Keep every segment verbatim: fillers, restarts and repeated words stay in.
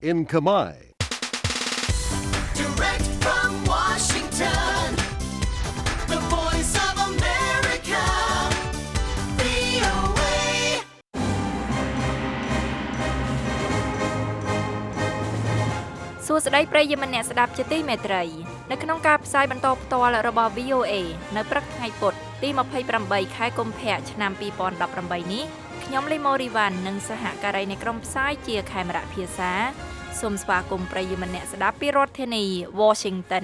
in Khmer. Direct from Washington, the voice of America, វី អូ เอសួស្តីប្រិយមិត្តអ្នកស្ដាប់ជាទីមេត្រីនៅក្នុងការផ្សាយបន្តផ្ទាល់របស់ វី អូ เอ នៅព្រឹកថ្ងៃពុធទីยี่สิบแปดខែកុម្ភៈឆ្នាំยี่สิบสิบแปดនេះខ្ញុំលីម៉ូរីវ៉ាន់និងសហការីនៃក្រុមផ្សាយជាខេមរៈភាសាសូមស្វាគមន៍ប្រិយមិត្តអ្នកស្ដាប់ពីរដ្ឋធានី Washington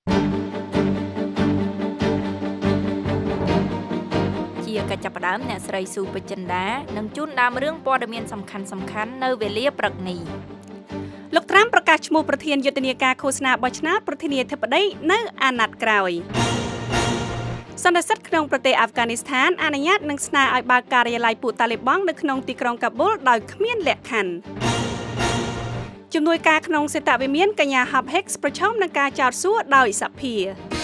ជាកិច្ចចាប់ផ្ដើមអ្នកស្រីស៊ូពេជ្រចិន្តានឹងជូនដើមរឿងព័ត៌មានសំខាន់ៗនៅវេលាព្រឹកនេះលោកត្រាំប្រកាសឈ្មោះប្រធានយុទ្ធនាការឃោសនាបោះឆ្នោតប្រធានាធិបតីនៅអាណត្តិក្រោយសន្និសីទក្នុងប្រទេសអាហ្វហ្គានីស្ថានអនុញ្ញាតនឹងស្នើឲ្យបើកការិយាល័យពួកតាលីបង់នៅក្នុងទីក្រុងកាប៊ុលដោយគ្មានលក្ខខណ្ឌជំនួយការក្នុងសេតវិមានកញ្ញា Hub Hex ប្រឈមនឹងការចោទសួរដោយសភា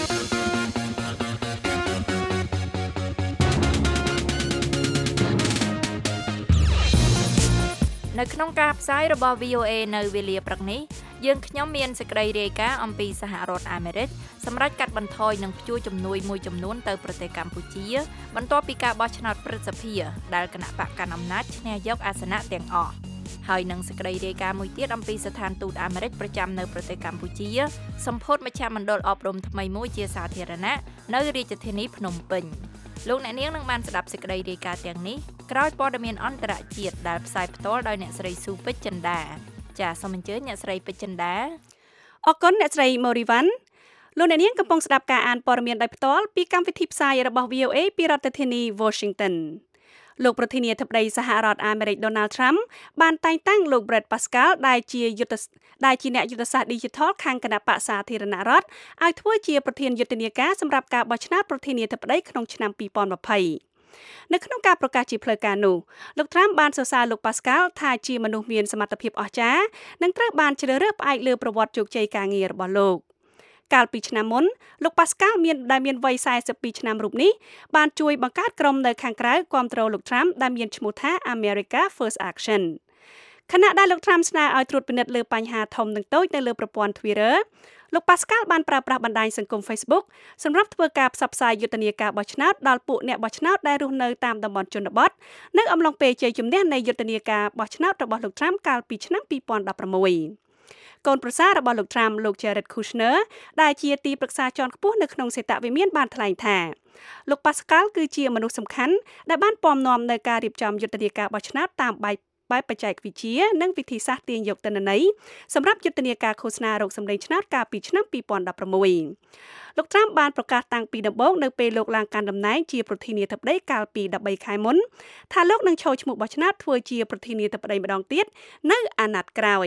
នៅក្នុងការផ្សាយរបស់ វី អូ เอ នៅវេលាព្រឹកនេះយើងខ្ញុំមានសេចក្តីរាយការណ៍អំពីសហរដ្ឋអាមេរិកសម្រាប់កាត់បន្ថយនិងព្យួរជំនួយមួយចំនួនទៅប្រទេសកម្ពុជាបន្ទាប់ពីការបោះឆ្នោតព្រឹទ្ធសភាដែលគណៈបកកណ្ដាលអំណាចឈ្នះយកអាសនៈទាំងអស់ហើយនឹងសេចក្តីរាយការណ៍មួយទៀតអំពីស្ថានទូតអាមេរិកប្រចាំនៅប្រទេសកម្ពុជាសម្ពោធមជ្ឈមណ្ឌលអប់រំថ្មីមួយជាសាធារណៈនៅរាជធានីភ្នំពេញលោកអ្នកនាងនឹងបានស្ដាប់សេចក្តីរាយការណ៍ទាំងនេះក្រោយព័ត៌មានអន្តរជាតិដែលផ្សាយផ្ទាល់ដោយអ្នកស្រីស៊ូពេជ្រចិន្តាចាសសូមអញ្ជើញអ្នកស្រីពេជ្រចិន្តាអរគុណអ្នកស្រីម៉ូរីវ៉ាន់លោកអ្នកនាងកំពុងស្ដាប់ការអានព័ត៌មានដោយផ្ទាល់ពីកម្មវិធីផ្សាយរបស់ វី អូ เอ ពីរដ្ឋធានី Washington លោកប្រធានាធិបតីសហរដ្ឋអាមេរិក Donald Trump បានតែងតាំងលោក Brett Pascal ដែលជាយុទ្ធដែលជាអ្នកយុទ្ធសាស្ត្រ Digital ខាងគណៈបកសាធារណរដ្ឋឲ្យធ្វើជាប្រធានយុទ្ធនាការសម្រាប់ការបោះឆ្នោតប្រធានាធិបតីក្នុងឆ្នាំยี่สิบยี่สิบនៅក្នុងការប្រកាសជាផ្លូវការនោះលោក Trump បានសរសើរលោក Pascal ថាជាមនុស្សមានសមត្ថភាពអស្ចារ្យនិងត្រូវបានជ្រើសរើសផ្អែកលើប្រវត្តិជោគជ័យការងាររបស់លោកកាលពីឆ្នាំមុនលោក Pascal មានដែលមានវ័យสี่สิบtwoឆ្នាំរូបនេះបានជួយបង្កើតក្រុមនៅខាងក្រៅគាំទ្រលោក Trump ដែលមានឈ្មោះថា America First Action ខណៈដែលលោក Trump ស្នើឲ្យត្រួតពិនិត្យលើបញ្ហាធំនិងតូចនៅលើប្រព័ន្ធ Twitter លោក Pascal បានប្រើប្រាស់បណ្ដាញសង្គម Facebook សម្រាប់ធ្វើការផ្សព្វផ្សាយយុទ្ធនាការបោះឆ្នោតដល់ពួកអ្នកបោះឆ្នោតដែលរស់នៅតាមតំបន់ជនបទនៅអំឡុងពេលជ័យជំនះនៃយុទ្ធនាការបោះឆ្នោតរបស់លោក Trump កាលពីឆ្នាំยี่สิบสิบหกកូនប្រសាររបស់លោក Trump លោក Jared Kushner ដែលជាទីប្រឹក្សាជាន់ខ្ពស់នៅក្នុងសេតវិមានបានថ្លែងថាលោក Pascal គឺជាមនុស្សសំខាន់ដែលបានពំនាំនៅការរៀបចំយុទ្ធនាការបោះឆ្នោតតាមបែបបែបបច្ចេកវិទ្យានិងវិធីសាស្ត្រទាញយកទិន្នន័យសម្រាប់យុទ្ធនាការឃោសនារកសម្លេងឆ្នោតកាលពីឆ្នាំยี่สิบสิบหกលោក Trump បានប្រកាសតាំងពីដំបូងនៅពេលលោកឡើងកាន់តំណែងជាប្រធានាធិបតីកាលពី13ខែមុនថាលោកនឹងចូលឈ្មោះបោះឆ្នោតធ្វើជាប្រធានាធិបតីម្ដងទៀតនៅអាណត្តិក្រោយ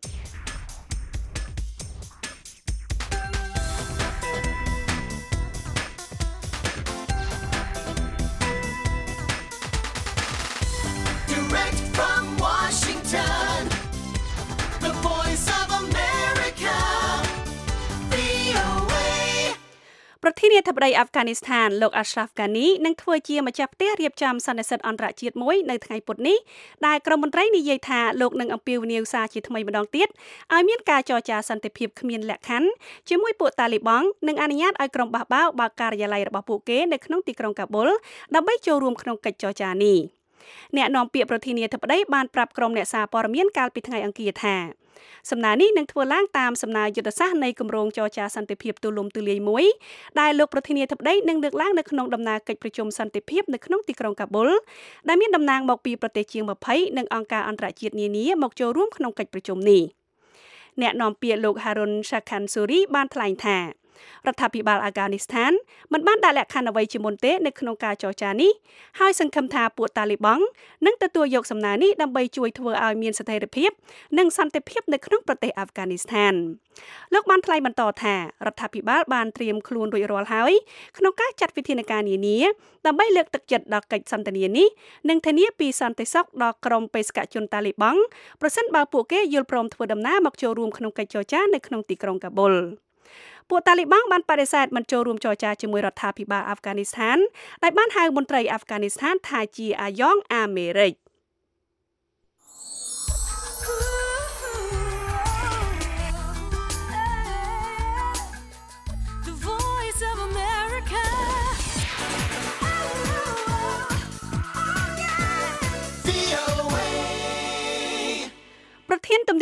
ប្រធានាធិបតីអាហ្វហ្គានីស្ថានលោក Ashraf Ghani នឹងធ្វើជាម្ចាស់ផ្ទះរៀបចំសន្និសីទអន្តរជាតិមួយនៅថ្ងៃពុធនេះដែលក្រុមមន្ត្រីនិយាយថាលោកនឹងអំពាវនាវសារជាថ្មីម្ដងទៀតឲ្យមានការចរចាសន្តិភាពគ្មានលក្ខខណ្ឌជាមួយពួកតាលីបង់និងអនុញ្ញាតឲ្យក្រុមបះបោរបើកការិយាល័យរបស់ពួកគេនៅក្នុងទីក្រុងកាប៊ុលដើម្បីចូលរួមក្នុងកិច្ចចរចានេះអ្នកនាំពាក្យប្រធានាធិបតីបានប្រាប់ក្រុមអ្នកសារព័ត៌មានកាលពីថ្ងៃអង្គារថាសំណើនេះនឹងធ្វើឡើងតាមសំណើយុទ្ធសាស្ត្រនៃគម្រោងចរចាសន្តិភាពទូលំទូលាយមួយដែលលោកប្រធានាធិបតីនឹងលើកឡើងនៅក្នុងដំណើរកិច្ចប្រជុំសន្តិភាពនៅក្នុងទីក្រុងកាប៊ុលដែលមានតំណាងមកពីប្រទេសជាងยี่สิบនិងអង្គការអន្តរជាតិនានាមកចូលរួមក្នុងកិច្ចប្រជុំនេះអ្នកនាំពាក្យលោក Harun Shakhansuri បានថ្លែងថារដ្ឋាភិបាលអាហ្គានីស្ថានមិនបានដាក់លក្ខខណ្ឌអ្វីជាមុនទេនៅក្នុងការចរចានេះហើយសង្ឃឹមថាពួកតាលីបង់នឹងទទួលយកសំណើនេះដើម្បីជួយធ្វើឲ្យមានស្ថិរភាពនិងសន្តិភាពនៅក្នុងប្រទេសអាហ្វហ្គានីស្ថានលោកបានថ្លែងបន្តថារដ្ឋាភិបាលបានត្រៀមខ្លួនរួចរាល់ហើយក្នុងការចាត់វិធានការនានាដើម្បីលើកទឹកចិត្តដល់កិច្ចសន្ទនានេះនិងធានាពីសន្តិសុខដល់ក្រុមបេសកជនតាលីបង់ប្រសិនបើពួកគេយល់ព្រមធ្វើដំណើរមកចូលរួមក្នុងកិច្ចចរចានៅក្នុងទីក្រុងកាប៊ុលពួកតាលីបង់បានបដិសេធមិនចូលរួមចរចាជាមួយរដ្ឋាភិបាលអាហ្វហ្គានីស្ថានដែលបានហៅមន្ត្រីអាហ្វហ្គានីស្ថានថាជាអាយ៉ងអាមេរិក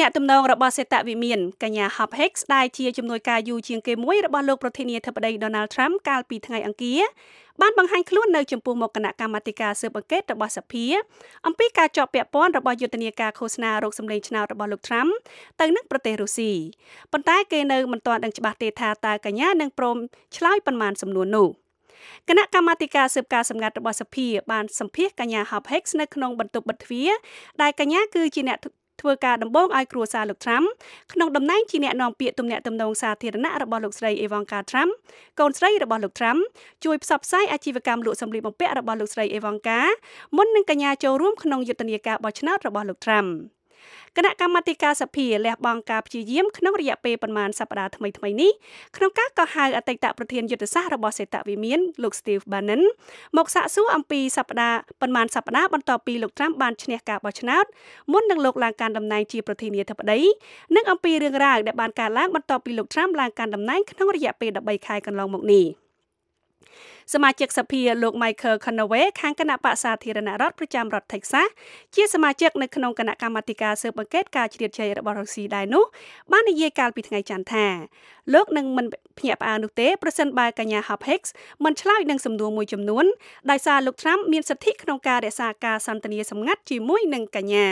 អ្នកទំនងរបស់សេតវិមានកញ្ញា Hub Hicks ដែលជាជំនួយការយូរជាងគេមួយរបស់លោកប្រធានាធិបតី Donald Trump កាលពីថ្ងៃអង្គារបានបង្ហាញខ្លួននៅចំពោះមុខគណៈកម្មាធិការស៊ើបអង្កេតរបស់សភាអំពីការជាប់ពាក់ព័ន្ធរបស់យុទ្ធនាការឃោសនារោគសម្លេងឆ្នោតរបស់លោក Trump ទៅនឹងប្រទេសរុស្ស៊ីប៉ុន្តែគេនៅមិនទាន់ដឹងច្បាស់ទេថាតើកញ្ញានឹងព្រមឆ្លើយប៉ុន្មានសំណួរនោះគណៈកម្មាធិការស៊ើបការសម្ងាត់របស់សភាបានសម្ភាសកញ្ញា Hub Hicks នៅក្នុងបន្ទប់បិទទ្វារដែលកញ្ញាគឺជាអ្នកធ្វើការដំបងឲ្យគ្រួសារលោក Trump ក្នុងតំណែងជាអ្នកនាំពាក្យទំនាក់ទំនងសាធារណៈរបស់លោកស្រី Ivanka Trump កូនស្រីរបស់លោក Trump ជួយផ្សព្វផ្សាយអាជីវកម្មលក់សម្លៀកបំពាក់របស់លោកស្រី Ivanka មុននឹងកញ្ញាចូលរួមក្នុងយុទ្ធនាការបោះឆ្នោតរបស់លោក Trump គណៈកម្មាធិការសភាលះបង់ការព្យាយាមក្នុងរយៈពេលប្រមាណសប្តាហ៍ថ្មីៗនេះក្នុងការកោះហៅអតីតប្រធានយុទ្ធសាស្ត្ររបស់សេតវិមានលោក Steve Bannon មកសាកសួរអំពីសប្តាហ៍ប្រមាណសប្តាហ៍បន្ទាប់ពីលោក Trump បានឈ្នះការបោះឆ្នោតមុននឹងលោកឡើងកាន់តំណែងជាប្រធានាធិបតីនិងអំពីរឿងរ៉ាវដែលបានកើតឡើងបន្ទាប់ពីលោក Trump ឡើងកាន់តំណែងក្នុងរយៈពេលដប់បីខែកន្លងមកនេះសមាជិកសភាលោក Michael Conaway ខាងគណៈបក្សសាធារណរដ្ឋប្រចាំរដ្ឋ Texas ជាសមាជិកនៅក្នុងគណៈកម្មាធិការស៊ើបអង្កេតការជ្រៀតជ្រែករបស់រុស្ស៊ីដែរនោះបាននិយាយកាលពីថ្ងៃច័ន្ទថាលោកនឹងមិនភ្ញាក់ផ្អើលនោះទេប្រសិនបើកញ្ញា Hub Hicks មិនឆ្លើយនឹងសំណួរមួយចំនួនដោយសារលោក Trump មានសិទ្ធិក្នុងការរក្សាការសន្ទនាសម្ងាត់ជាមួយនឹងកញ្ញា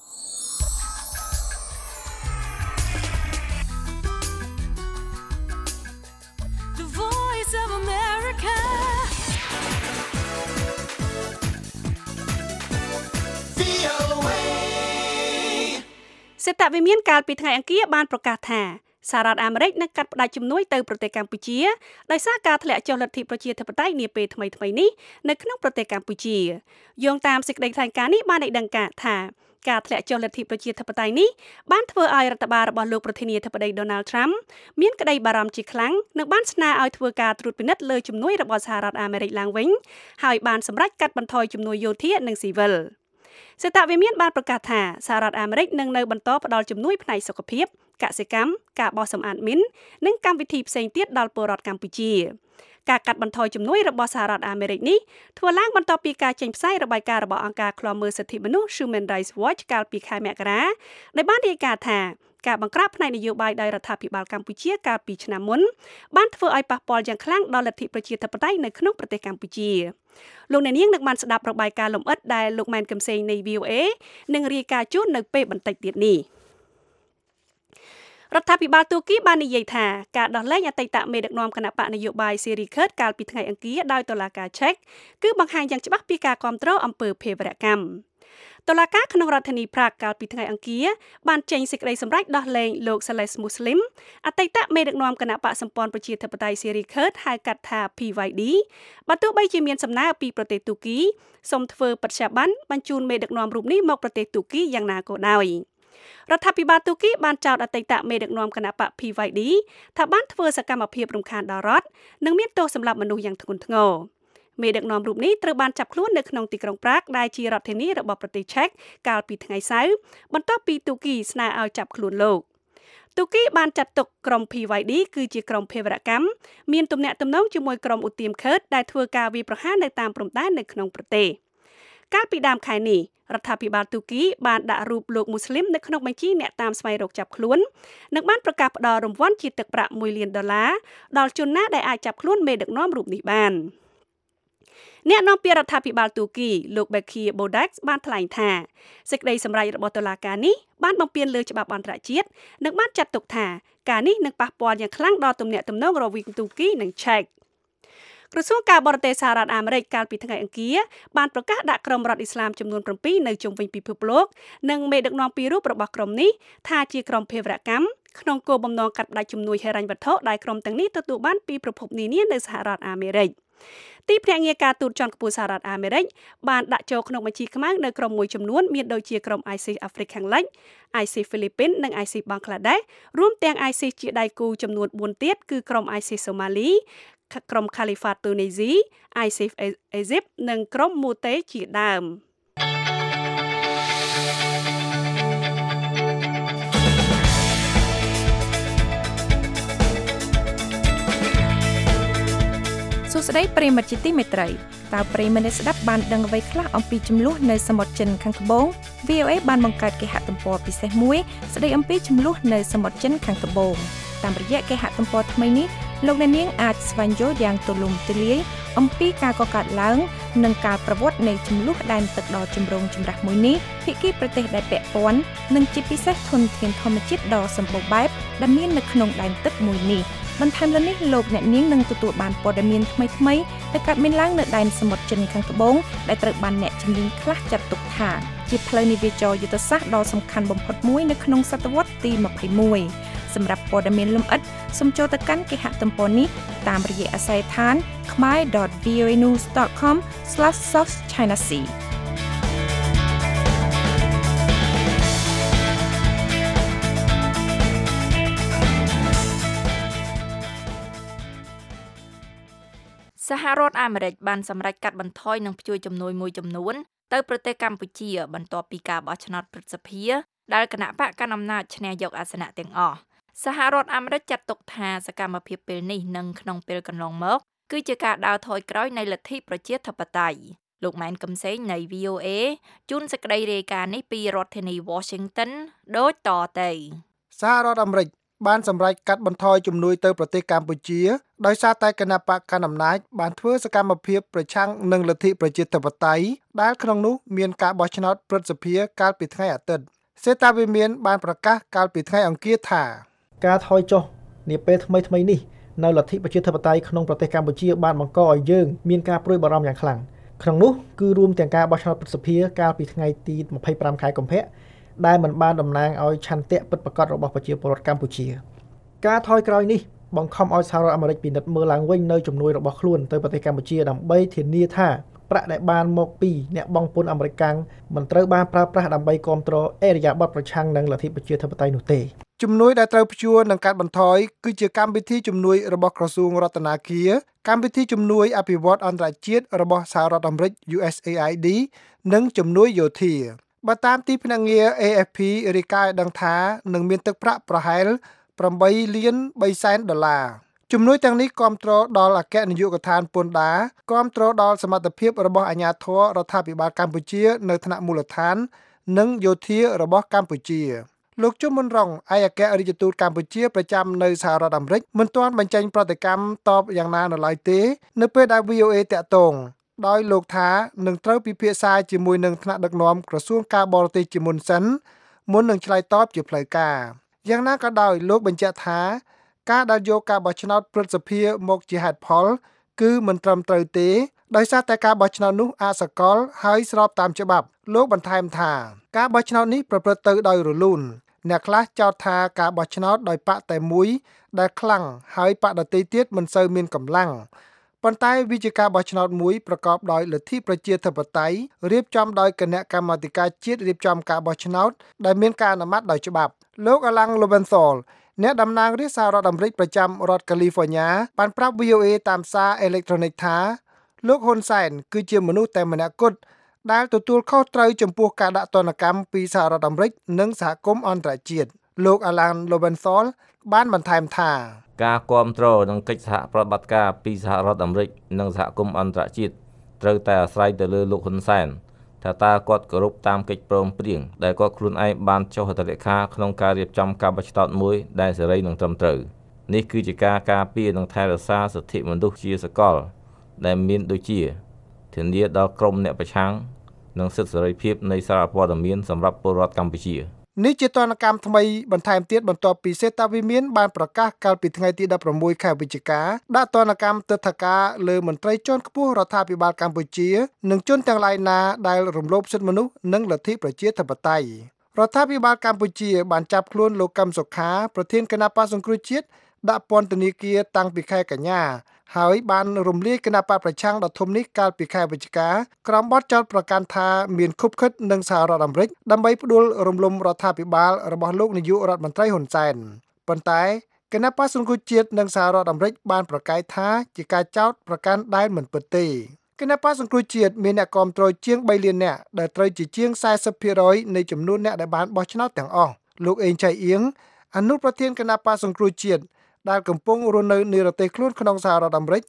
សេតវិមានកាលពីថ្ងៃអង្គារបានប្រកាសថាសហរដ្ឋអាមេរិកនឹងកាត់ផ្តាច់ជំនួយទៅប្រទេសកម្ពុជាដោយសារការធ្លាក់ចុះលទ្ធិប្រជាធិបតេយ្យនាពេលថ្មីៗនេះនៅក្នុងប្រទេសកម្ពុជាយោងតាមសេចក្តីថ្លែងការណ៍នេះបានឲ្យដឹងថាការធ្លាក់ចុះលទ្ធិប្រជាធិបតេយ្យនេះបានធ្វើឲ្យរដ្ឋបាលរបស់លោកប្រធានាធិបតី Donald Trump មានក្តីបារម្ភជាខ្លាំងនិងបានស្នើឲ្យធ្វើការត្រួតពិនិត្យលើជំនួយរបស់សហរដ្ឋអាមេរិកឡើងវិញហើយបានសម្រេចកាត់បន្ថយជំនួយយោធានិងស៊ីវិលសេតវិមានបានប្រកាសថាសហរដ្ឋអាមេរិកនឹងនៅបន្តផ្តល់ជំនួយផ្នែកសុខភាពកសិកម្មការបោះសម្អាតមីននិងកម្មវិធីផ្សេងទៀតដល់ពលរដ្ឋកម្ពុជាការកាត់បន្ថយជំនួយរបស់សហរដ្ឋអាមេរិកនេះធ្វើឡើងបន្ទាប់ពីការចេញផ្សាយរបាយការណ៍របស់អង្គការឃ្លាំមើលសិទ្ធិមនុស្ស Human Rights Watch កាលពីខែមករាដែលបានរាយការណ៍ថាការបង្ក្រាបផ្នែកនយោបាយដោយរដ្ឋាភិបាលកម្ពុជាកាលពីឆ្នាំមុនបានធ្វើឲ្យប៉ះពាល់យ៉ាងខ្លាំងដល់លទ្ធិប្រជាធិបតេយ្យនៅក្នុងប្រទេសកម្ពុជាលោកអ្នកនាងនឹងបានស្ដាប់របាយការណ៍លម្អិតដែលលោកម៉ែនកឹមសេងនៃ វី អូ เอ នឹងរាយការណ៍ជូននៅពេលបន្តិចទៀតនេះរដ្ឋាភិបាលទូគីបាននិយាយថាការដោះលែងអតីតមេដឹកនាំគណបកនយោបាយសេរីខឺតកាលពីថ្ងៃអង្គារដោយតុលាការឆែកគឺបង្ហាញយ៉ាងច្បាស់ពីការគាំទ្រអំពើភេរវកម្មតុលាការក្នុងរដ្ឋធានីប្រាកកាលពីថ្ងៃអង្គារបានចេញសេចក្តីសម្រេចដោះលែងលោក Saleh Muslim អតីតមេដឹកនាំគណបកសម្ព័ន្ធប្រជាធិបតេយ្យសេរីខឺតហៅកាត់ថា พี វ៉ៃ ឌី បើទោះបីជាមានសំណើពីប្រទេសទូគីសូមធ្វើបច្ចុប្បន្នបញ្ជូនមេដឹកនាំរូបនេះមកប្រទេសទូគីយ៉ាងណាក៏ដោយរដ្ឋាភិបាលទូគីបានចោទអតីតមេដឹកនាំគណបក พี វ៉ៃ ឌី ថាបានធ្វើសកម្មភាពរំខានដល់រដ្ឋនិងមានទោសសម្លាប់មនុស្សយ៉ាងធ្ងន់ធ្ងរមេដឹកនាំរូបនេះត្រូវបានចាប់ខ្លួននៅក្នុងទីក្រុងប្រាកដែលជារដ្ឋធានីរបស់ប្រទេសឆែកកាលពីថ្ងៃសៅរ៍បន្ទាប់ពីទូគីស្នើឲ្យចាប់ខ្លួនលោកទូគីបានចាត់ទុកក្រុម พี វ៉ៃ ឌី គឺជាក្រុមភេរវកម្មមានទំនាក់ទំនងជាមួយក្រុមឧទាមខឺតដែលធ្វើការវាយប្រហារនៅតាមព្រំដែននៅក្នុងប្រទេសកាលពីដើមខែនេះរដ្ឋាភិបាលទូគីបានដាក់រូបលោកមូស្លីមនៅក្នុងបញ្ជីអ្នកតាមស្វែងរកចាប់ខ្លួននិងបានប្រកាសផ្តល់រង្វាន់ជាទឹកប្រាក់មួយលានដុល្លារដល់ជនណាដែលអាចចាប់ខ្លួនមេដឹកនាំរូបនេះបានអ្នកនាំពាក្យរដ្ឋាភិបាលទូគីលោក Becky Bodax បានថ្លែងថាសេចក្តីសម្រេចរបស់តុលាការនេះបានបំពានលើច្បាប់អន្តរជាតិនិងបានចាត់ទុកថាការនេះនឹងប៉ះពាល់យ៉ាងខ្លាំងដល់ទំនាក់ទំនងរវាងទូគីនិងឆែកក្រសួងការបរទេសសហរដ្ឋអាមេរិកកាលពីថ្ងៃអង្គារបានប្រកាសដាក់ក្រុមរដ្ឋអ៊ីស្លាមចំនួន7នៅជុំវិញពិភពលោកនិងមេដឹកនាំពីររូបរបស់ក្រុមនេះថាជាក្រុមភេរវកម្មក្នុងគោលបំណងកាត់ផ្តាច់ជំនួយហិរញ្ញវត្ថុដែលក្រុមទាំងនេះទទួលបានពីប្រភពនានានៅសហរដ្ឋអាមេរិកទីភ្នាក់ងារការទូតជាន់ខ្ពស់សហរដ្ឋអាមេរិកបានដាក់ចូលក្នុងបញ្ជីខ្មៅនៅក្រុមមួយចំនួនមានដូចជាក្រុម ISIS អាហ្វ្រិកខាងលិច ISIS ហ្វីលីពីននិង ISIS បង់ក្លាដេសរួមទាំង ISIS ជាដៃគូចំនួនបួនទៀតគឺក្រុម ISIS សូម៉ាលីក្រុម Khalifa Tunisia ISIS Egypt និងក្រុម Mute ជាដើមសួស្ដីប្រិយមិត្តជាទីមេត្រីតើប្រិយមិត្តស្ដាប់បានដឹងអ្វីខ្លះអំពីចំនួននៅសមុទ្រចិនខាងត្បូង វី អូ เอ បានបង្កើតគេហទំព័រពិសេសមួយស្ដីអំពីចំនួននៅសមុទ្រចិនខាងត្បូងតាមរយៈគេហទំព័រថ្មីនេះលោកអ្នកនាងអាចស្វែងយល់យ៉ាងទូលំទូលាយអំពីការកកើតឡើងនិងការប្រវត្តិនៃចំនួនដែនទឹកដ៏ចម្រូងចម្រាសមួយនេះភាគីប្រទេសដែលពាក់ព័ន្ធនិងជាពិសេសធនធានធម្មជាតិដ៏សម្បូរបែបដែលមាននៅក្នុងដែនទឹកមួយនេះបន្ថែមលើនេះលោកអ្នកនាងនឹងទទួលបានព័ត៌មានថ្មីៗដែលកើតមានឡើងនៅដែនសមុទ្រចិនខាងត្បូងដែលត្រូវបានអ្នកជំនាញខ្លះចាត់ទុកថាជាផ្លូវនាវាចរយុទ្ធសាស្ត្រដ៏សំខាន់បំផុតមួយនៅក្នុងសតវត្សទីម្ភៃមួយសម្រាប់ព័ត៌មានលម្អិតសូមចូលទៅកាន់គេហទំព័រនេះតាមរយៈអាស័យដ្ឋាន khmer dot v o a news dot com slash south china sea សហរដ្ឋអាមេរិកបានសម្រេចកាត់បន្ថយនឹងព្យួរជំនួយមួយចំនួនទៅប្រទេសកម្ពុជាបន្ទាប់ពីការបោះឆ្នោតព្រឹទ្ធសភាដែលគណៈបកកណ្ដាលអំណាចឈ្នះយកអាសនៈទាំងអស់សហរដ្ឋអាមេរិកចាត់ទុកថាសកម្មភាពពេលនេះនិងក្នុងពេលកន្លងមកគឺជាការដើរថយក្រោយនៃលទ្ធិប្រជាធិបតេយ្យលោកម៉ែនកំសែងនៃ វី អូ เอ ជូនសេចក្តីរាយការណ៍នេះពីរដ្ឋធានី Washington ដូចតទៅសហរដ្ឋអាមេរិកបានសម្រេចកាត់បន្ថយជំនួយទៅប្រទេសកម្ពុជាដោយសារតែគណៈបកកណ្ដាលអំណាចបានធ្វើសកម្មភាពប្រឆាំងនឹងលទ្ធិប្រជាធិបតេយ្យដែលក្នុងនោះមានការបោះឆ្នោតព្រឹទ្ធសភាកាលពីថ្ងៃអាទិត្យសេតាវិមានបានប្រកាសកាលពីថ្ងៃអង្គារថាការថយចុះនាពេលថ្មីថ្មីនេះនៅលទ្ធិប្រជាធិបតេយ្យក្នុងប្រទេសកម្ពុជាបានបង្កឲ្យយើងមានការព្រួយបារម្ភយ៉ាងខ្លាំងក្នុងនោះគឺរួមទាំងការបោះឆ្នោតព្រឹទ្ធសភាកាលពីថ្ងៃទីម្ភៃប្រាំខែកុម្ភៈដែលមិនបានតំណាងឲ្យឆន្ទៈពិតប្រាកដរបស់ប្រជាពលរដ្ឋកម្ពុជាការថយក្រោយនេះបង្ខំឲ្យសហរដ្ឋអាមេរិកពិនិត្យមើលឡើងវិញនៅជំនួយរបស់ខ្លួនទៅប្រទេសកម្ពុជាដើម្បីធានាថាប្រាក់ដែលបានមកពីអ្នកបង់ពន្ធអាមេរិកកាំងមិនត្រូវបានប្រើប្រាស់ដើម្បីគ្រប់គ្រងអេរយាប័តប្រឆាំងនឹងលទ្ធិប្រជាធិបតេយ្យនោះទេជំនួយដែលត្រូវព្យួរនិងកាត់បន្ថយគឺជាកម្មវិធីជំនួយរបស់ក្រសួងរដ្ឋាភិបាលកម្មវិធីជំនួយអភិវឌ្ឍអន្តរជាតិរបស់សហរដ្ឋអាមេរិក U S A I D និងជំនួយយោធាបើតាមទីភ្នាក់ងារ A F P រាយការណ៍ឲ្យដឹងថានឹងមានទឹកប្រាក់ប្រហែលប្រាំបីលានបីសែនដុល្លារជំនួយទាំងនេះគាំទ្រដល់អគ្គនាយកដ្ឋានពន្ធដារគាំទ្រដល់សមត្ថភាពរបស់អាជ្ញាធររដ្ឋាភិបាលកម្ពុជានៅថ្នាក់មូលដ្ឋាននិងយោធារបស់កម្ពុជាលោកជុំមុនរងឯកអគ្គរដ្ឋទូតកម្ពុជាប្រចាំនៅសហរដ្ឋអាមេរិកមិនទាន់បញ្ចេញប្រតិកម្មតបយ៉ាងណានៅឡើយទេនៅពេលដែល V O A តាក់ទងដោយលោកថានឹងត្រូវពិភាក្សាជាមួយនឹងថ្នាក់ដឹកនាំក្រសួងការបរទេសជាមុនសិនមុននឹងឆ្លើយតបជាផ្លូវការយ៉ាងណាក៏ដោយលោកបញ្ជាក់ថាការដែលយកការបោះឆ្នោតព្រឹទ្ធសភាមកជាហេតុផលគឺមិនត្រឹមត្រូវទេដោយសារតែការបោះឆ្នោតនោះអសកលហើយស្របតាមច្បាប់លោកបន្ថែមថាការបោះឆ្នោតនេះប្រព្រឹត្តទៅដោយរលូនអ្នកខ្លះចោទថាការបោះឆ្នោតដោយបកតែមួយដែលខ្លាំងហើយបកដទៃទៀតមិនសូវមានកម្លាំងប៉ុន្តែវាជាការបោះឆ្នោតមួយប្រកបដោយលទ្ធិប្រជាធិបតេយ្យរៀបចំដោយគណៈកម្មាធិការជាតិរៀបចំការបោះឆ្នោតដែលមានការអនុម័តដោយច្បាប់លោក Alan Lowenthal អ្នកតំណាងរាស្ត្រសហរដ្ឋអាមេរិកប្រចាំរដ្ឋ California បានប្រាប់ V O A តាមសារអេឡិចត្រូនិកថាលោកហ៊ុនសែនគឺជាមនុស្សតែម្នាក់គត់ដែលទទួលខុសត្រូវចំពោះការដាក់ទណ្ឌកម្មពីសហរដ្ឋអាមេរិកនិងសហគមន៍អន្តរជាតិលោក Alan Lowenthal បានបន្ថែមថាការគាំទ្រនិងកិច្ចសហប្រតិបត្តិការពីសហរដ្ឋអាមេរិកនិងសហគមន៍អន្តរជាតិត្រូវតែអាស្រ័យទៅលើលោកហ៊ុនសែនថាតើគាត់គោរពតាមកិច្ចព្រមព្រៀងដែលគាត់ខ្លួនឯងបានចុះហត្ថលេខាក្នុងការរៀបចំការបោះឆ្នោតមួយដែលសេរីនិងត្រឹមត្រូវនេះគឺជាការការពារនិងថែរក្សាសិទ្ធិមនុស្សជាសកលដែលមានដូចជាធានាដល់ក្រុមអ្នកប្រឆាំងនិងសិទ្ធិសេរីភាពនៃសារព័ត៌មានសម្រាប់ពលរដ្ឋកម្ពុជានេះជាទណ្ឌកម្មថ្មីបន្ថែមទៀតបន្ទាប់ពីសេតាវិមានបានប្រកាសកាលពីថ្ងៃទីដប់ប្រាំមួយខែវិច្ឆិកាដាក់ទណ្ឌកម្មទិដ្ឋាការលើមន្ត្រីជាន់ខ្ពស់រដ្ឋាភិបាលកម្ពុជានិងជនទាំងឡាយណាដែលរំលោភសិទ្ធិមនុស្សនិងលទ្ធិប្រជាធិបតេយ្យរដ្ឋាភិបាលកម្ពុជាបានចាប់ខ្លួនលោកកឹមសុខាប្រធានគណៈបក្សសង្គ្រោះជាតិដាក់ពន្ធនាគារតាំងពីខែកញ្ញាហើយបានរំលាយគណៈបកប្រឆាំងដ៏ធំនេះកាលពីខែវិច្ឆិកាក្រោមបទចោទប្រកាន់ថាមានខុបខិតនឹងសហរដ្ឋអាមេរិកដើម្បីផ្ដួលរំលំរដ្ឋាភិបាលរបស់លោកនាយករដ្ឋមន្ត្រីហ៊ុនសែនប៉ុន្តែគណៈបកសង្គ្រោះជាតិនិងសហរដ្ឋអាមេរិកបានប្រកែកថាជាការចោទប្រកាន់ដែលមិនពិតទេគណៈបកសង្គ្រោះជាតិមានអ្នកគាំទ្រជាងបីលាននាក់ដែលត្រូវជាជាងសែសិបភាគរយនៃចំនួនអ្នកដែលបានបោះឆ្នោតទាំងអស់លោកអេងចៃអៀងអនុប្រធានគណៈបកសង្គ្រោះជាតិដែលកំពុងរស់នៅនិរទេសខ្លួនក្នុងសហរដ្ឋអាមេរិក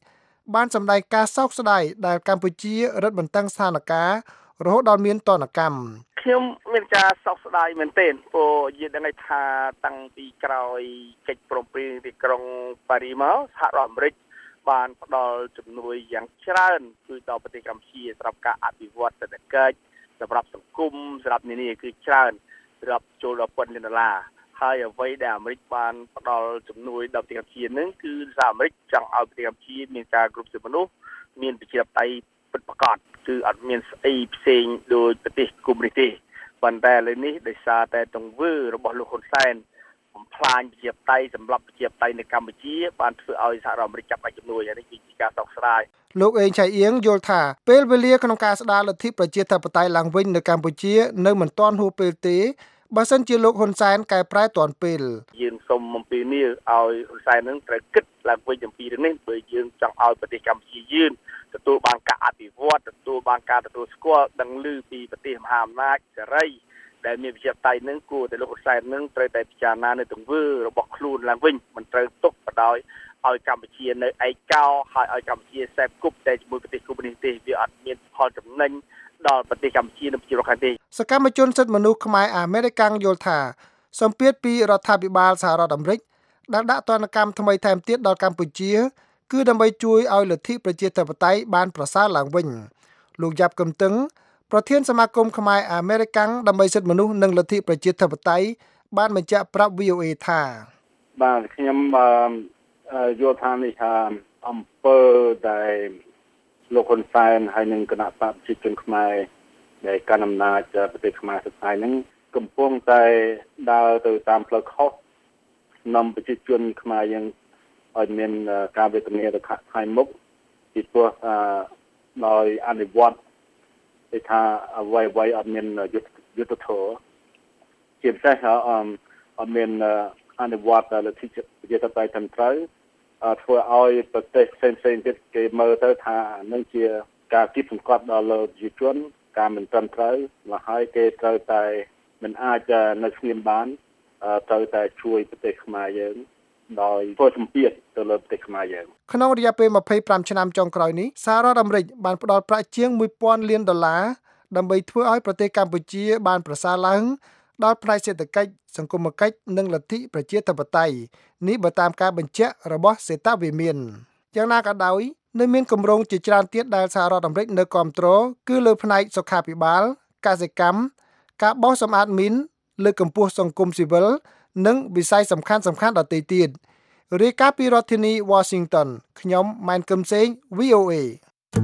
បានសម្ដែងការសោកស្ដាយដែលកម្ពុជារឹតបន្តឹងស្ថានភាពរហូតដល់មានទណ្ឌកម្មខ្ញុំមានការសោកស្ដាយមែនទែនព្រោះយើងដឹងថាតាំងពីក្រោយកិច្ចព្រមព្រៀងទីក្រុងប៉ារីមកសហរដ្ឋអាមេរិកបានផ្ដល់ជំនួយយ៉ាងច្រើនគឺដល់ប្រទេសកម្ពុជាសម្រាប់ការអភិវឌ្ឍសេដ្ឋកិច្ចសម្រាប់សង្គមសម្រាប់នានាគឺច្រើនរាប់ចូលដល់ពាន់លានដុល្លារហើយអ្វីដែលអាមេរិកបានផ្ដល់ជំនួយដល់ប្រទេសកម្ពុជានឹងគឺសហអាមេរិកចង់ឲ្យប្រទេសកម្ពុជាមានការគ្រប់គ្រងមនុស្សមានប្រជាធិបតេយ្យពិតប្រាកដគឺអត់មានស្អីផ្សេងដោយប្រទេសកុម្មុយនីសទេប៉ុន្តែឥឡូវនេះដោយសារតែទង្វើរបស់លោកហ៊ុនសែនបំផ្លាញប្រជាធិបតេយ្យសម្រាប់ប្រជាធិបតេយ្យនៅកម្ពុជាបានធ្វើឲ្យសហរដ្ឋអាមេរិកចាប់ផ្ដើមជំនួយនេះគឺជាការសោកស្ដាយលោកអេងឆៃអៀងយល់ថាពេលវេលាក្នុងការស្ដារលទ្ធិប្រជាធិបតេយ្យឡើងវិញនៅកម្ពុជានៅមិនទាន់ហួសពេលទេបើសិនជាលោកហ៊ុនសែនកែប្រែទាន់ពេលយើងសូមអំពាវនាវឲ្យហ៊ុនសែននឹងត្រូវគិតឡើងវិញអំពីរឿងនេះបើយើងចង់ឲ្យប្រទេសកម្ពុជាយើងទទួលបានការអភិវឌ្ឍទទួលបានការទទួលស្គាល់ដឹងឮពីប្រទេសមហាអំណាចសេរីដែលមានប្រជាធិបតេយ្យនឹងគួរតែលោកហ៊ុនសែននឹងត្រូវតែពិចារណានៅទង្វើរបស់ខ្លួនឡើងវិញមិនត្រូវទុកបដ ாய் ឲ្យកម្ពុជានៅឯកោហើយឲ្យកម្ពុជាសេពគប់តែជាមួយប្រទេសកុម្មុយនីសទេវាអត់មានផលចំណេញដល់ប្រទេសកម្ពុជានិងប្រជារដ្ឋទេសកម្មជនសិទ្ធិមនុស្សខ្មែរអាមេរិកយល់ថាសម្ពាធពីរដ្ឋាភិបាលសហរដ្ឋអាមេរិកដែលដាក់ទណ្ឌកម្មថ្មីថែមទៀតដល់កម្ពុជាគឺដើម្បីជួយឲ្យលទ្ធិប្រជាធិបតេយ្យបានប្រសើរឡើងវិញលោកយ៉ាប់កំតឹងប្រធានសមាគមខ្មែរអាមេរិកដើម្បីសិទ្ធិមនុស្សនិងលទ្ធិប្រជាធិបតេយ្យបានបញ្ជាក់ប្រាប់ វី អូ អេ ថាបាទខ្ញុំយល់ថានេះថាអង្គើដែលលោកហ៊ុនសែនហើយនឹងគណៈបកប្រជាជនខ្មែរដែលកាន់អំណាចប្រទេសខ្មែរសប្តាហ៍ហ្នឹងកំពុងតែដើរទៅតាមផ្លូវខុសនាំប្រជាជនខ្មែរយើងឲ្យមានការវេទនាទៅខាងមុខពីព្រោះដោយអនុវត្តគេថាអ្វីអ្វីអត់មានយុទ្ធធម៌ជាពិសេសអត់មានអនុវត្តលទ្ធិប្រជាធិបតេយ្យត្រឹមត្រូវធ្វើឲ្យប្រទេសផ្សេងផ្សេងទៀតគេមើលទៅថានឹងជាការគៀបសង្កត់ដល់លើប្រជាជនការមិនត្រឹមត្រូវមកហើយគេត្រូវតែមិនអាចនៅស្ងៀមបានត្រូវតែជួយប្រទេសខ្មែរយើងដោយធ្វើសម្ពាធទៅលើប្រទេសខ្មែរយើងក្នុងរយៈពេលម្ភៃប្រាំឆ្នាំចុងក្រោយនេះសហរដ្ឋអាមេរិកបានផ្ដល់ប្រាក់ជាងមួយពាន់លានដុល្លារដើម្បីធ្វើឲ្យប្រទេសកម្ពុជាបានប្រសើរឡើងដល់ផ្នែកសេដ្ឋកិច្ចសង្គមគិច្ចនិងលទ្ធិប្រជាធិបតេយ្យនេះបើតាមការបញ្ជាក់របស់សេតាវិមានយ៉ាងណាក៏ដោយនៅមានគម្រោងជាច្រើនទៀតដែលសហរដ្ឋអាមេរិកនៅគាំទ្រគឺលើផ្នែកសុខាភិបាលកសិកម្មការបោសសម្អាតមីនលើកកម្ពស់សង្គមស៊ីវិលនិងវិស័យសំខាន់សំខាន់ដទៃទៀតរាយការណ៍ពីរដ្ឋធានី Washington ខ្ញុំម៉ែនកឹមសេង វី អូ អេ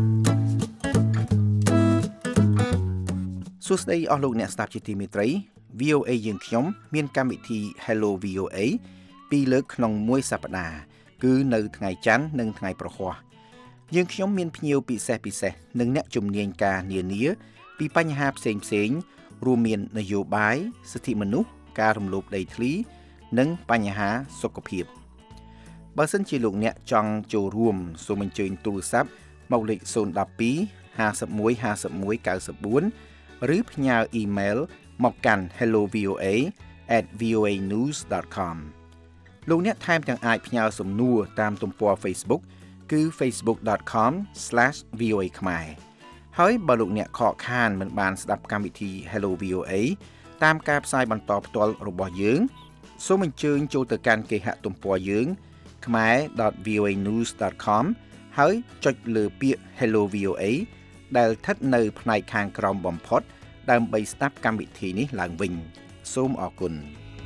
សួស្តីអស់លោកអ្នកស្ដាប់ជាទីមេត្រី វី អូ អេ យើងខ្ញុំមានកម្មវិធី Hello វី អូ អេ ពីរលើកក្នុងមួយសប្តាហ៍គឺនៅថ្ងៃច័ន្ទនិងថ្ងៃប្រហ័សយើងខ្ញុំមានភ្ញៀវពិសេសពិសេសនិងអ្នកជំនាញការនានាពីបញ្ហាផ្សេងផ្សេងរួមមាននយោបាយសិទ្ធិមនុស្សការរំលោភដីធ្លីនិងបញ្ហាសុខភាពបើសិនជាលោកអ្នកចង់ចូលរួមសូមអញ្ជើញទូរស័ព្ទមកលេខศูนย์ một hai ห้าสิบเอ็ด ห้าสิบเอ็ด เก้าสิบสี่ឬផ្ញើអ៊ីមែលមកកាន់ hello v o a at v o a news dot com លោកអ្នកថែមទាំងអាចផ្ញើសំណួរតាមទំព័រ Facebook គឺ facebook dot com slash v o a ខ្មែរហើយបើលោកអ្នកខកខានមិនបានស្ដាប់កម្មវិធី Hello វី អូ អេ តាមការផ្សាយបន្តផ្ទាល់របស់យើងសូមអញ្ជើញចូលទៅកាន់គេហទំព័រយើង khmae dot v o a news dot com ហើយចុចលើពាក្យ Hello វី អូ អេ ដែលស្ថិតនៅផ្នែកខាងក្រោមបំផុតដើម្បីស្ដាប់កម្មវិធីនេះឡើងវិញសូមអរគុណ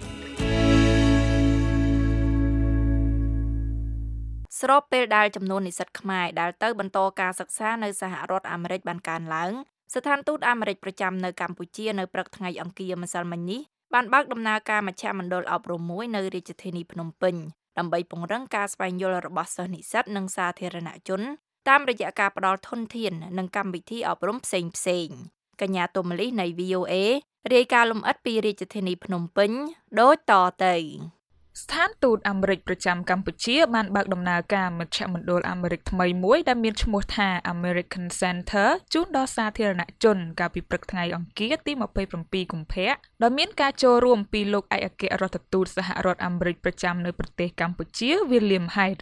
ស្របពេលដែលចំនួននិស្សិតខ្មែរដែលទៅបន្តការសិក្សានៅសហរដ្ឋអាមេរិកបានកើនឡើងស្ថានទូតអាមេរិកប្រចាំនៅកម្ពុជានៅព្រឹកថ្ងៃអង្គារម្សិលមិញនេះបានបើកដំណើរការមជ្ឈមណ្ឌលអប់រំមួយនៅរាជធានីភ្នំពេញដើម្បីពង្រឹងការស្វែងយល់របស់សិស្សនិស្សិតនិងសាធារណជនតាមរយៈការផ្តល់ធនធាននិងកម្មវិធីអប់រំផ្សេងផ្សេងកញ្ញាទុំលីនៃ វី អូ អេ រាយការណ៍លម្អិតពីរាជធានីភ្នំពេញដូចតទៅស្ថានទូតអាមេរិកប្រចាំកម្ពុជាបានបើកដំណើរការមជ្ឈមណ្ឌលអាមេរិកថ្មីមួយដែលមានឈ្មោះថា American Center ជូនដល់សាធារណជនកាលពីព្រឹកថ្ងៃអង្គារទីยี่สิบเจ็ดកុម្ភៈដោយមានការចូលរួមពីលោកឯកអគ្គរដ្ឋទូតសហរដ្ឋអាមេរិកប្រចាំនៅប្រទេសកម្ពុជា William Hyde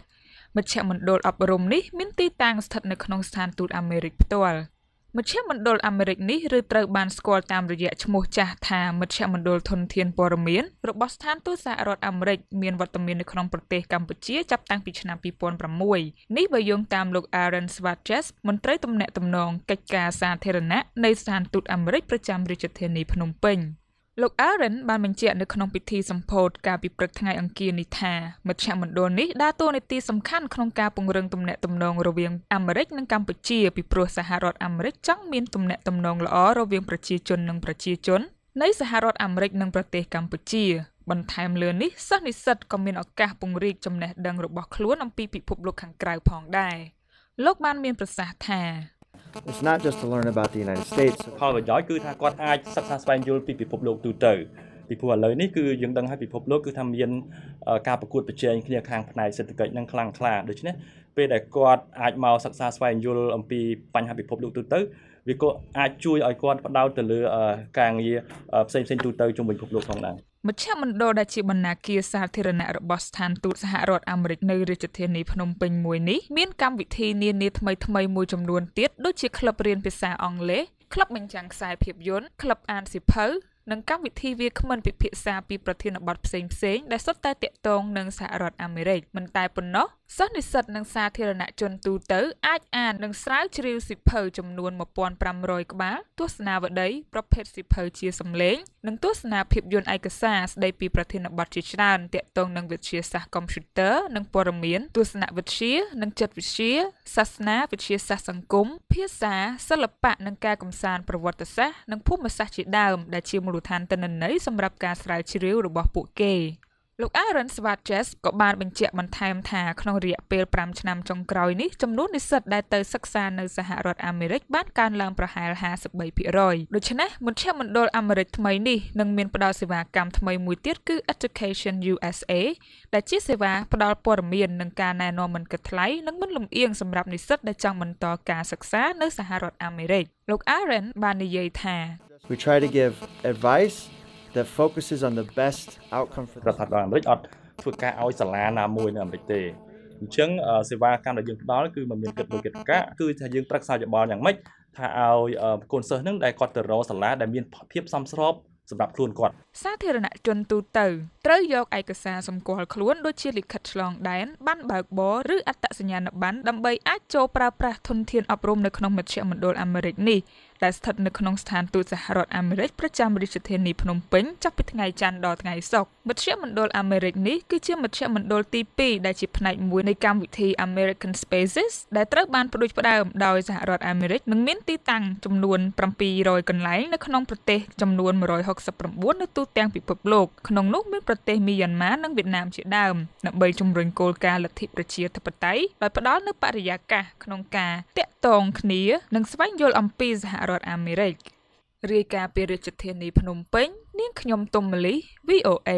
មជ្ឈមណ្ឌលអប់រំនេះមានទីតាំងស្ថិតនៅក្នុងស្ថានទូតអាមេរិកផ្ទាល់មជ្ឈមណ្ឌលអាមេរិកនេះឬត្រូវបានស្គាល់តាមរយៈឈ្មោះចាស់ថាមជ្ឈមណ្ឌលធនធានព័ត៌មានរបស់ស្ថានទូតសហរដ្ឋអាមេរិកមានវត្តមាននៅក្នុងប្រទេសកម្ពុជាចាប់តាំងពីឆ្នាំពីរពាន់ប្រាំមួយនេះបើយោងតាមលោក Aaron Swartz មន្ត្រីទំនាក់ទំនងកិច្ចការសាធារណៈនៃស្ថានទូតអាមេរិកប្រចាំរាជធានីភ្នំពេញលោក Aaron បានបញ្ជាក់នៅក្នុងពិធីសម្ពោធកាលពីព្រឹកថ្ងៃអង្គារនេះថាមជ្ឈមណ្ឌលនេះដើរតួនាទីសំខាន់ក្នុងការពង្រឹងទំនាក់ទំនងរវាងអាមេរិកនិងកម្ពុជាពីព្រោះសហរដ្ឋអាមេរិកចង់មានទំនាក់ទំនងល្អរវាងប្រជាជននិងប្រជាជននៃសហរដ្ឋអាមេរិកនិងប្រទេសកម្ពុជាបន្ថែមលើនេះសិស្សនិស្សិតក៏មានឱកាសពង្រីកចំណេះដឹងរបស់ខ្លួនអំពីពិភពលោកខាងក្រៅផងដែរលោកបានមានប្រសាសន៍ថា It's not just to learn about the United States ផលប្រយោជន៍គឺថាគាត់អាចសិក្សាស្វែងយល់ពីពិភពលោកទូទៅពីព្រោះឥឡូវនេះគឺយើងដឹងហើយពិភពលោកគឺថាមានការប្រកួតប្រជែងគ្នាខាងផ្នែកសេដ្ឋកិច្ចនឹងខ្លាំងក្លាដូច្នេះពេលដែលគាត់អាចមកសិក្សាស្វែងយល់អំពីបញ្ហាពិភពលោកទូទៅវាក៏អាចជួយឲ្យគាត់ផ្ដោតទៅលើការងារផ្សេងៗទូទៅជុំវិញពិភពលោកផងដែរមជ្ឈមណ្ឌលដែលជាបណ្ណាគារសាធារណៈរបស់ស្ថានទូតសហរដ្ឋអាមេរិកនៅរាជធានីភ្នំពេញមួយនេះមានកម្មវិធីនានាថ្មីៗមួយចំនួនទៀតដូចជាក្លឹបរៀនភាសាអង់គ្លេសក្លឹបបញ្ចាំងខ្សែភាពយន្តក្លឹបអានសៀវភៅនិងកម្មវិធីវាគ្មិនពិភាក្សាពីប្រធានបទផ្សេងៗដែលសុទ្ធតែទាក់ទងនឹងសហរដ្ឋអាមេរិកមិនតែប៉ុណ្ណោះសិស្សនិស្សិតនិងសាធារណជនទូទៅអាចអាននិងស្រាវជ្រាវសៀវភៅចំនួនmột nghìn năm trămក្បាលទស្សនាវដ្តីប្រភេទសៀវភៅជាសំឡេងនិងទស្សនាភាពយន្តឯកសារស្ដីពីប្រធានបទជាច្រើនទាក់ទងនឹងវិទ្យាសាស្ត្រកុំព្យូទ័រនិងព័ត៌មានទស្សនវិទ្យានិងចិត្តវិទ្យាសាសនាវិទ្យាសាស្ត្រសង្គមភាសាសិល្បៈនិងការកម្សាន្តប្រវត្តិសាស្ត្រនិងភូមិសាស្ត្រជាដើមដែលជាមូលដ្ឋានទិន្នន័យសម្រាប់ការស្រាវជ្រាវរបស់ពួកគេលោក Aaron Swartz ក៏បានបញ្ជាក់បន្ថែមថាក្នុងរយៈពេលប្រាំឆ្នាំចុងក្រោយនេះចំនួននិស្សិតដែលទៅសិក្សានៅសហរដ្ឋអាមេរិកបានកើនឡើងប្រហែលห้าสิบ三ភាគរយ ដូច្នេះមជ្ឈមណ្ឌលអាមេរិកថ្មីនេះនឹងមានផ្ដល់សេវាកម្មថ្មីមួយទៀតគឺ Education យូ เอส เอ ដែលជាសេវាផ្ដល់ព័ត៌មាននិងការណែនាំមិនគិតថ្លៃនិងមិនលំអៀងសម្រាប់និស្សិតដែលចង់បន្តការសិក្សានៅសហរដ្ឋអាមេរិកលោក Aaron បាននិយាយថា We try to give advice that focuses on the best outcome for រដ្ឋាភិបាលអាមេរិកអត់ធ្វើការឲ្យសាលាណាមួយនៅអាមេរិកទេអញ្ចឹងសេវាកម្មដែលយើងផ្ដល់គឺមិនមានគិតលុយគិតកាក់គឺថាយើងប្រឹក្សាយោបល់យ៉ាងម៉េចថាឲ្យកូនសិស្សនឹងដែលគាត់ទៅរកសាលាដែលមានភាពសមស្របសម្រាប់ខ្លួនគាត់សាធារណជនទូទៅត្រូវយកឯកសារសម្គាល់ខ្លួនដូចជាលិខិតឆ្លងដែនប័ណ្ណបើកបរឬអត្តសញ្ញាណប័ណ្ណដើម្បីអាចចូលប្រើប្រាស់ធនធានអប់រំនៅក្នុងមជ្ឈមណ្ឌលអាមេរិកនេះដែលស្ថិតនៅក្នុងស្ថានទូតសហរដ្ឋអាមេរិកប្រចាំរាជធានីភ្នំពេញចាប់ពីថ្ងៃច័ន្ទដល់ថ្ងៃសុក្រមជ្ឈមណ្ឌលអាមេរិកនេះគឺជាមជ្ឈមណ្ឌលទីពីរដែលជាផ្នែកមួយនៃកម្មវិធី American Spaces ដែលត្រូវបានផ្ដួចផ្ដើមដោយសហរដ្ឋអាមេរិកនិងមានទីតាំងចំនួនเจ็ดร้อยកន្លែងនៅក្នុងប្រទេសចំនួនone hundred sixty-nineនៅទូទាំងពិភពលោកក្នុងនោះមានប្រទេសមីយ៉ាន់ម៉ានិងវៀតណាមជាដើមដើម្បីជំរុញគោលការណ៍លទ្ធិប្រជាធិបតេយ្យដោយផ្ដល់នូវបរិយាកាសក្នុងការតាក់ទងគ្នានិងស្វែងយល់អំពីសហរដ្ឋអាមេរិករាយការណ៍ពីរាជធានីភ្នំពេញនាងខ្ញុំទុំម៉ាលី វី អូ เอ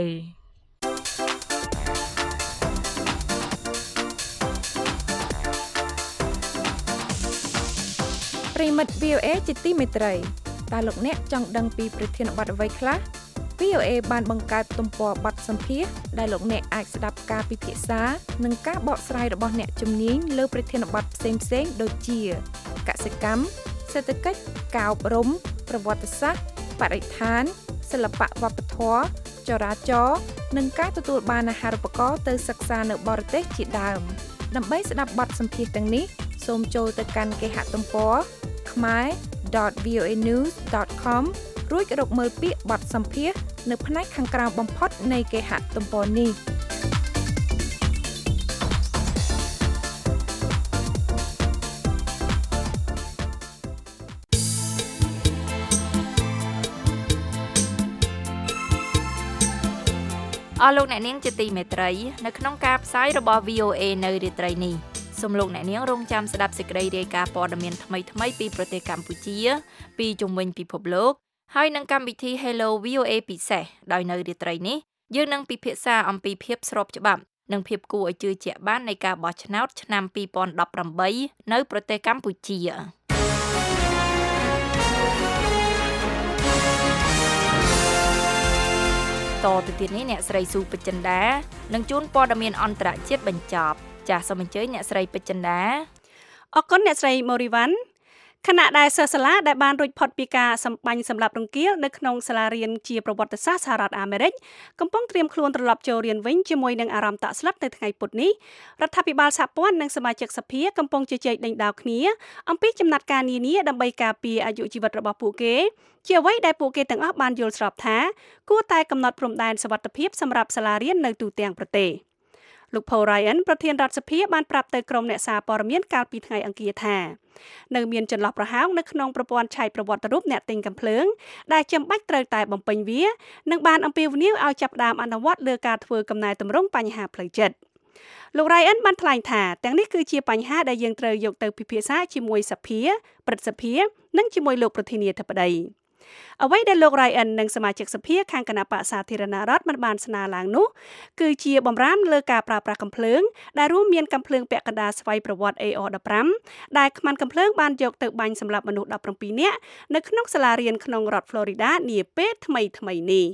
ប្រិមិត្ត វី អូ เอ ជាទីមេត្រីតើលោកអ្នកចង់ដឹងពីប្រធានបទអ្វីខ្លះ វី អូ เอ បានបង្កើតទំព័របទសម្ភាសន៍ដែលលោកអ្នកអាចស្ដាប់ការពិភាក្សានិងការបកស្រាយរបស់អ្នកជំនាញលើប្រធានបទផ្សេងៗដូចជាកសិកម្មសេដ្ឋកិច្ចការអប់រំប្រវត្តិសាស្ត្របរិស្ថានសិល្បៈវប្បធម៌ចរាចរណ៍និងការទទួលបានអាហារូបករណ៍ទៅសិក្សានៅបរទេសជាដើមដើម្បីស្ដាប់បទសម្ភាសន៍ទាំងនេះសូមចូលទៅកាន់គេហទំព័រ khmer dot v o a news dot com រួចរកមើលពាក្យបទសម្ភាសន៍នៅផ្នែកខាងក្រោមបំផុតនៃគេហទំព័រនេះអស់លោកអ្នកនាងជាទីមេត្រីនៅក្នុងការផ្សាយរបស់ វី អូ เอ នៅរាត្រីនេះសូមលោកអ្នកនាងរងចាំស្ដាប់សេចក្តីរាយការណ៍ព័ត៌មានថ្មីៗពីប្រទេសកម្ពុជាពីជុំវិញពិភពលោកហើយនឹងកម្មវិធី Hello វី អូ เอ ពិសេសដោយនៅរាត្រីនេះយើងនឹងពិភាក្សាអំពីភាពស្របច្បាប់និងភាពគួរឲ្យជឿជាក់បាននៃការបោះឆ្នោតឆ្នាំtwo thousand eighteenនៅប្រទេសកម្ពុជាតទៅទៀតនេះអ្នកស្រីស៊ូបចិន្តានឹងជូនព័ត៌មានអន្តរជាតិបញ្ចប់ចាសសូមអញ្ជើញអ្នកស្រីពេជ្រចិន្តាអរគុណអ្នកស្រីម៉ូរីវ៉ាន់ខណៈដែលសិស្សសាលាដែលបានរួចផុតពីការសម្បាញ់សម្លាប់រង្គាលនៅក្នុងសាលារៀនជាប្រវត្តិសាស្ត្រសហរដ្ឋអាមេរិកកំពុងត្រៀមខ្លួនត្រឡប់ចូលរៀនវិញជាមួយនឹងអារម្មណ៍តក់ស្លុតនៅថ្ងៃពុធនេះរដ្ឋាភិបាលសហព័ន្ធនិងសមាជិកសភាកំពុងជជែកដេញដោលគ្នាអំពីចំណាត់ការនានាដើម្បីការពារអាយុជីវិតរបស់ពួកគេជាអ្វីដែលពួកគេទាំងអស់បានយល់ស្របថាគួរតែកំណត់ព្រំដែនសុវត្ថិភាពសម្រាប់សាលារៀននៅទូទាំងប្រទេសលោក Paul Ryan ប្រធានរដ្ឋសភាបានប្រាប់ទៅក្រុមអ្នកសារព័ត៌មានកាលពីថ្ងៃអង្គារថានៅមានចន្លោះប្រហោងនៅក្នុងប្រព័ន្ធឆែកប្រវត្តិរូបអ្នកទិញកាំភ្លើងដែលចាំបាច់ត្រូវតែបំពេញវានិងបានអំពាវនាវឲ្យចាប់ផ្ដើមអនុវត្តលើការធ្វើកំណែតម្រង់បញ្ហាផ្លូវចិត្តលោក Ryan បានថ្លែងថាទាំងនេះគឺជាបញ្ហាដែលយើងត្រូវយកទៅពិភាក្សាជាមួយសភាព្រឹទ្ធសភានិងជាមួយលោកប្រធានាធិបតីអ្វីដែលលោក Ryan និងសមាជិកសភាខាងគណៈបក្សសាធារណរដ្ឋមិនបានស្នើឡើងនោះគឺជាបំរាមលើការប្រើប្រាស់កាំភ្លើងដែលរួមមានកាំភ្លើងពាក់កណ្ដាលស្វ័យប្រវត្តិ A R ដប់ប្រាំ ដែលខ្មាន់កាំភ្លើងបានយកទៅបាញ់សម្លាប់មនុស្សដប់ប្រាំពីរនាក់នៅក្នុងសាលារៀនក្នុងរដ្ឋ Florida នាពេលថ្មីៗនេះ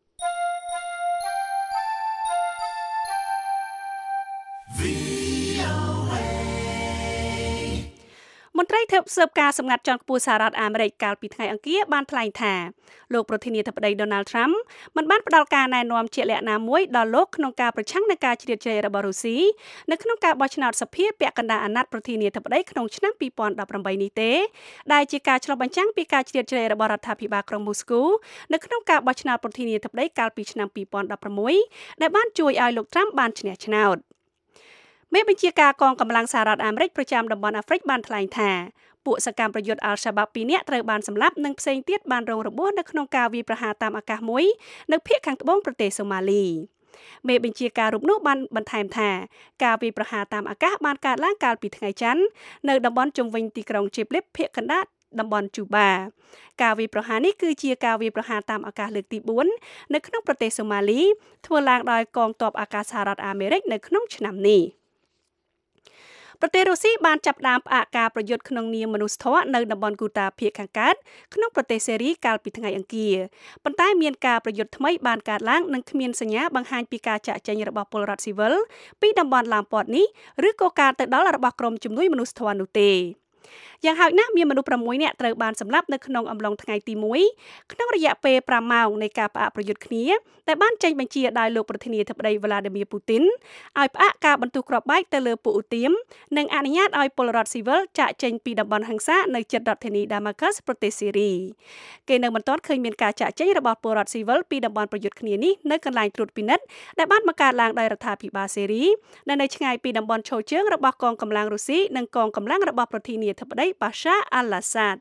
មន្ត្រីធ្វើស៊ើបការសម្ងាត់ជាន់ខ្ពស់សហរដ្ឋអាមេរិកកាលពីថ្ងៃអង្គារបានថ្លែងថាលោកប្រធានាធិបតី Donald Trump មិនបានផ្ដល់ការណែនាំជាក់លាក់ណាមួយដល់លោកក្នុងការប្រឆាំងនឹងការជ្រៀតជ្រែករបស់រុស្ស៊ីនៅក្នុងការបោះឆ្នោតសភាពាក់កណ្ដាលអាណត្តិប្រធានាធិបតីក្នុងឆ្នាំពីរពាន់ដប់ប្រាំបីនេះទេដែលជាការឆ្លុះបញ្ចាំងពីការជ្រៀតជ្រែករបស់រដ្ឋាភិបាលក្រុងមូស្គូនៅក្នុងការបោះឆ្នោតប្រធានាធិបតីកាលពីឆ្នាំពីរពាន់ដប់ប្រាំមួយដែលបានជួយឲ្យលោក Trump បានឈ្នះឆ្នោតមេបញ្ជាការកងកម្លាំងសហរដ្ឋអាមេរិកប្រចាំតំបន់អាហ្វ្រិកបានថ្លែងថាពួកសកម្មប្រយុទ្ធ Al-Shabaab ពីរនាក់ត្រូវបានសម្លាប់និងផ្សេងទៀតបានរងរបួសនៅក្នុងការវាយប្រហារតាមអាកាសមួយនៅភាគខាងត្បូងប្រទេសសូម៉ាលីមេបញ្ជាការរូបនោះបានបន្ថែមថាការវាយប្រហារតាមអាកាសបានកើតឡើងកាលពីថ្ងៃច័ន្ទនៅតំបន់ជុំវិញទីក្រុង Chiplip ភាគកណ្ដាលតំបន់ជូបាការវាយប្រហារនេះគឺជាការវាយប្រហារតាមអាកាសលើកទីបួននៅក្នុងប្រទេសសូម៉ាលីធ្វើឡើងដោយកងទ័ពអាកាសសហរដ្ឋអាមេរិកនៅក្នុងឆ្នាំនេះប្រទេសរុស្ស៊ីបានចាប់ផ្ដើមផ្អាកការប្រយុទ្ធក្នុងនាមមនុស្សធម៌នៅតំបន់គូតាភាគខាងកើតក្នុងប្រទេសសេរីកាលពីថ្ងៃអង្គារប៉ុន្តែមានការប្រយុទ្ធថ្មីបានកើតឡើងនិងគ្មានសញ្ញាបង្ហាញពីការចាក់ចែងរបស់ពលរដ្ឋស៊ីវិលពីតំបន់ឡាមព័ត៌នេះឬក៏ការទៅដល់របស់ក្រុមជំនួយមនុស្សធម៌នោះទេយ៉ាងហោចណាស់មានមនុស្សប្រាំមួយនាក់ត្រូវបានសម្លាប់នៅក្នុងអំឡុងថ្ងៃទីមួយក្នុងរយៈពេលប្រាំម៉ោងនៃការផ្អាកប្រយុទ្ធគ្នាដែលបានចេញបញ្ជាដោយលោកប្រធានាធិបតី Vladimir Putin ឲ្យផ្អាកការបន្ទុះគ្រាប់បែកទៅលើពួកឧទាមនិងអនុញ្ញាតឲ្យពលរដ្ឋស៊ីវិលចាកចេញពីតំបន់ហិង្សានៅជិតរដ្ឋធានី Damascus ប្រទេសសេរីគេនៅមិនទាន់ឃើញមានការចាកចេញរបស់ពលរដ្ឋស៊ីវិលពីតំបន់ប្រយុទ្ធគ្នានេះនៅកន្លែងត្រួតពិនិត្យដែលបានបង្កើតឡើងដោយរដ្ឋាភិបាលសេរីដែលនៅឆ្ងាយពីតំបន់ឈរជើងរបស់កងកម្លាំងរុស្ស៊ីនិងកងកម្លាំងរបស់ប្រធានាធិបតីBashar al-Assad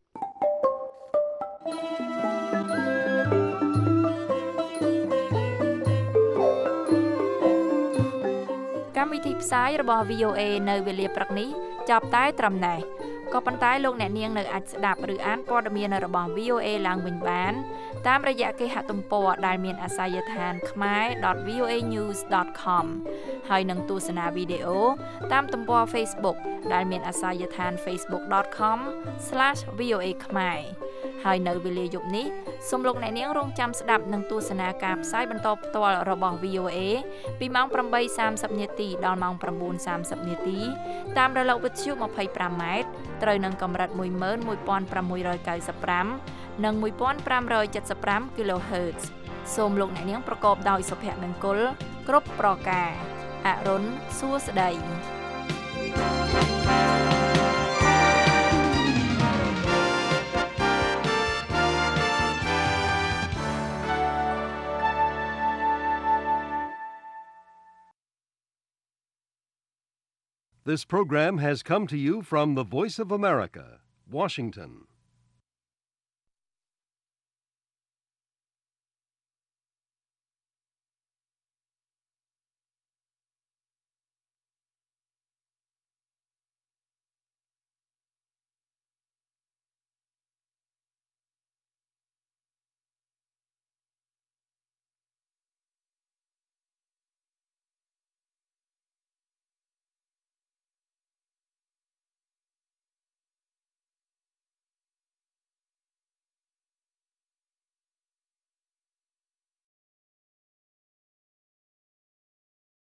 កម្មវិធីផ្សាយរបស់ វី អូ เอ នៅវេលាព្រឹកនេះចាប់តែត្រឹមណេះក៏ប៉ុន្តែលោកអ្នកនាងនៅអាចស្ដាប់ឬអានព័ត៌មានរបស់ វី អូ เอ ឡើងវិញបានតាមរយៈគេហទំព័រដែលមានអាសយដ្ឋាន khmae dot v o a news dot com ហើយនឹងទស្សនាវីដេអូតាមទំព័រ Facebook ដែលមានអាសយដ្ឋាន facebook dot com slash v o a khmae ហើយនៅវេលាយប់នេះសូមលោកអ្នកនាងរងចាំស្ដាប់និងទស្សនាការផ្សាយបន្តផ្ទាល់របស់ វី អូ เอ ពីម៉ោង ប្រាំបីសាមសិបនាទីដល់ម៉ោង ប្រាំបួនសាមសិបនាទីតាមរលកវិទ្យុ ម្ភៃប្រាំម៉ែត្រត្រូវនឹងកម្រិត មួយម៉ឺនមួយពាន់ប្រាំមួយរយកៅសិបប្រាំ និង មួយពាន់ប្រាំរយเจ็ดสิบห้า kHz សូមលោកអ្នកនាងប្រកបដោយសុភមង្គលគ្រប់ប្រការអរុនសួស្តី This program has come to you from the Voice of America, Washington.